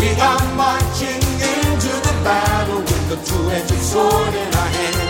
We are marching into the battle with the two-edged sword in our hand.